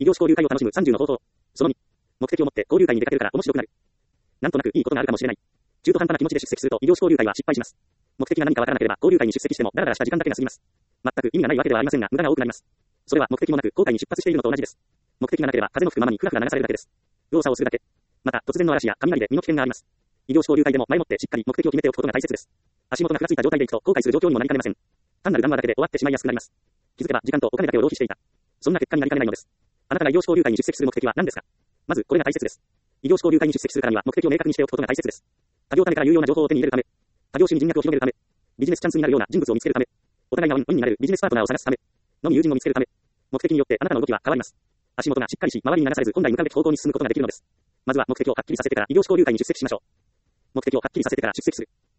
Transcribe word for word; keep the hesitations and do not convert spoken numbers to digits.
業種交流会を楽しむさんじゅうの方法。そのに、目的を持って交流会に出かけるから面白くなる。なんとなくいいことがあるかもしれない。中途半端な気持ちで出席すると異業種交流会は失敗します。目的が何かわからなければ交流会に出席してもダラダラした時間だけが過ぎます。全く意味がないわけではありませんが無駄が多くなります。それは目的もなく航海に出発しているのと同じです。目的がなければ風の吹くままにふらふら流されるだけです。動作をするだけ。また突然の嵐や雷で身の危険があります。異業種交流会でも前もってしっかり目的を決めておくことが大切です。足元がふらついた状態で行くと後悔する状況にもなりかねません。単なる談話だけで終わってしまいやすくなります。気づけば時間とお金だけを浪費していた。そんな結果になりかねないのです。あなたが異業種交流会に出席する目的は何ですか？まずこれが大切です。異業種交流会に出席するからには目的を明確にしておくことが大切です。他業種から有用な情報を手に入れるため、他業種に人脈を広げるため、ビジネスチャンスになるような人物を見つけるため、お互いがウィンウィンになるビジネスパートナーを探すため、のみ友人を見つけるため、目的によってあなたの動きは変わります。足元がしっかりし、周りに流されず本来向かうべき方向に進むことができるのです。まずは目的をはっきりさせてから異業種交流会に出席しましょう。目的をはっきりさせてから出席する。